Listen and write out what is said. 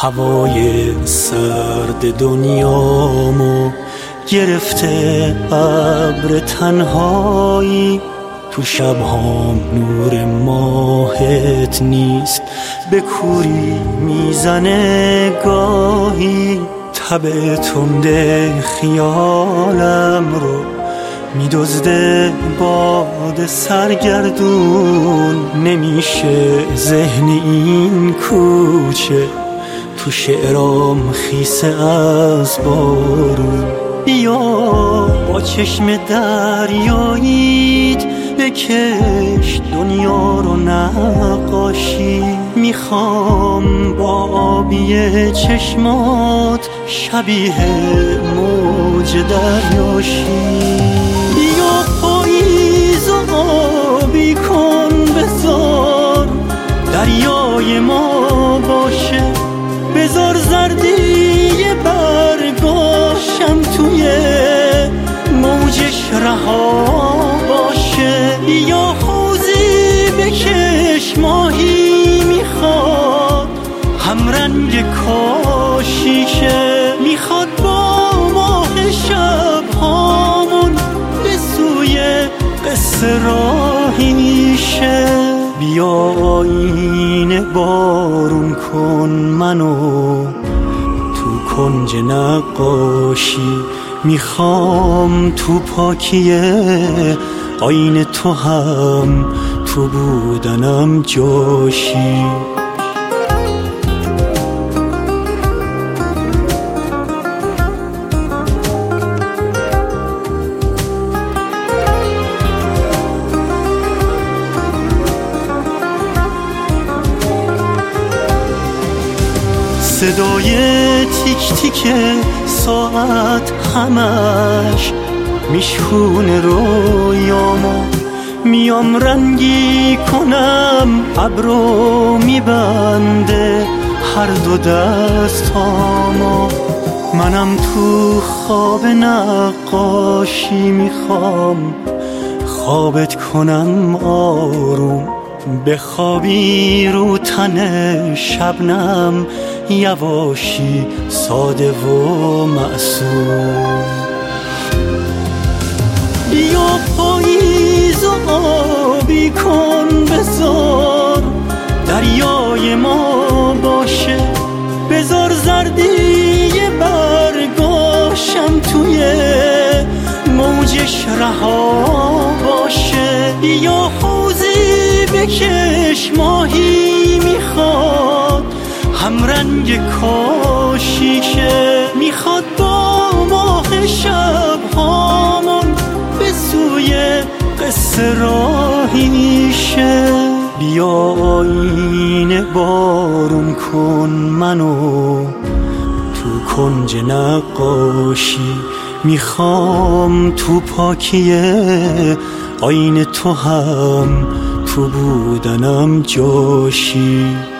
هوای سرد دنیامو گرفته ابر تنهایی، تو شبهام نور ماهت نیست، به کوری میزنه گاهی. تب تنده خیالم رو میدزده باد سرگردون، نمیشه ذهن این کوچه تو شعرام خیسه از بارون. بیا با چشم دریاییت بکش دنیا رو نقاشی، میخوام با آبی چشمات شبیه موج دریاشی. بیا پاییز و آبی کن، بذار دریای ما باشه، بذار زردی برگاشم توی موجش رها باشه. یا حوضی بکش ماهی میخواد همرنگ کاشیشه، میخواد با ماه شب هامون به سوی قصه راهیشه. بیا آینه بارون کن منو تو کنج نقاشی، میخوام تو پاکی آینه تو هم تو بودنم جاشی. صدای تیک تیک ساعت همش میشونه رویامو، میام رنگی کنم ابرو میبنده هر دو دستامو. منم تو خواب نقاشی میخوام خوابت کنم آروم، بخوابی رو تن شبنم یواشی ساده و معصوم. بیا پاییز و آبی کن، بذار دریای ما باشه، بذار زردی برگاشم توی موجش رها باشه. بیا حوضی بکش ماهی میخواد همرنگ کاشیشه، میخواد با ماه شب هامون به سوی قصه راهیشه. بیا آینه بارون کن منو تو کنج نقاشی، میخوام تو پاکی آینه تو هم تو بودنم جاشی.